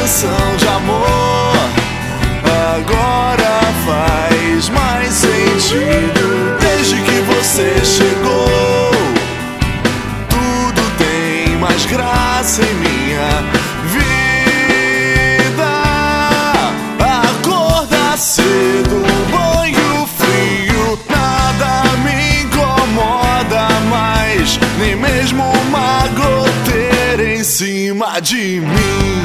canção de amor agora faz mais sentido. Desde que você chegou, tudo tem mais graça em minha vida. Acordar cedo, banho frio, nada me incomoda mais, nem mesmo uma goteira em cima de mim.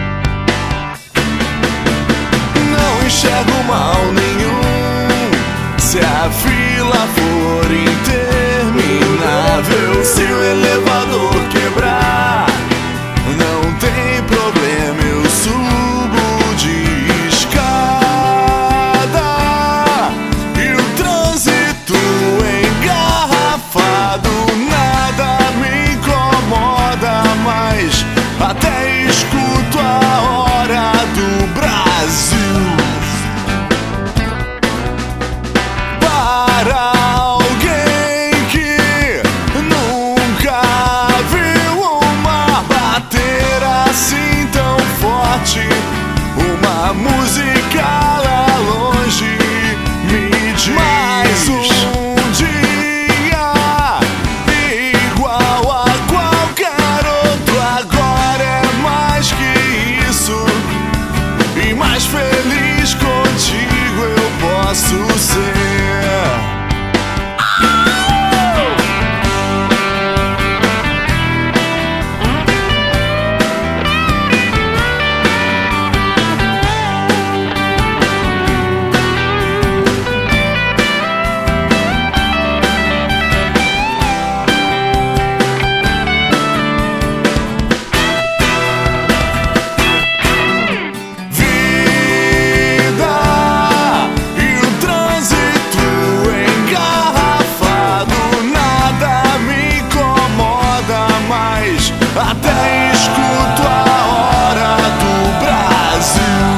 Não enxergo mal nenhum se a fila for interminável. Se o elevador quebrar, não tem problema, eu subo de escada. E o trânsito engarrafado, nada me incomoda mais, até escuto a hora do Brasil. Para alguém que nunca viu uma bater assim tão forte, uma música lá longe me diz: mais um dia igual a qualquer outro, agora é mais que isso, e mais feliz contigo eu posso ser. Até escuto a hora do Brasil.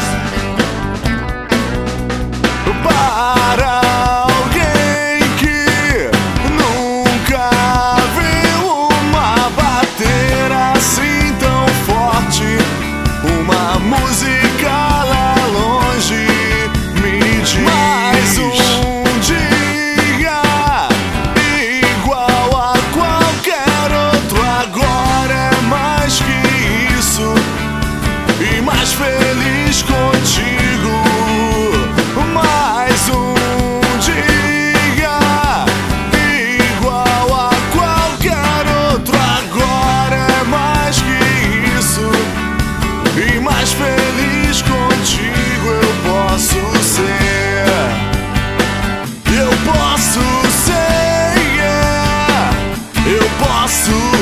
Para alguém que nunca viu uma bater assim tão forte, uma música lá longe me diz: mais um dia igual a qualquer outro, agora mais que isso, e mais feliz contigo. Mais um dia igual a qualquer outro, agora é mais que isso, e mais feliz contigo eu posso ser. Eu posso ser, yeah. Eu posso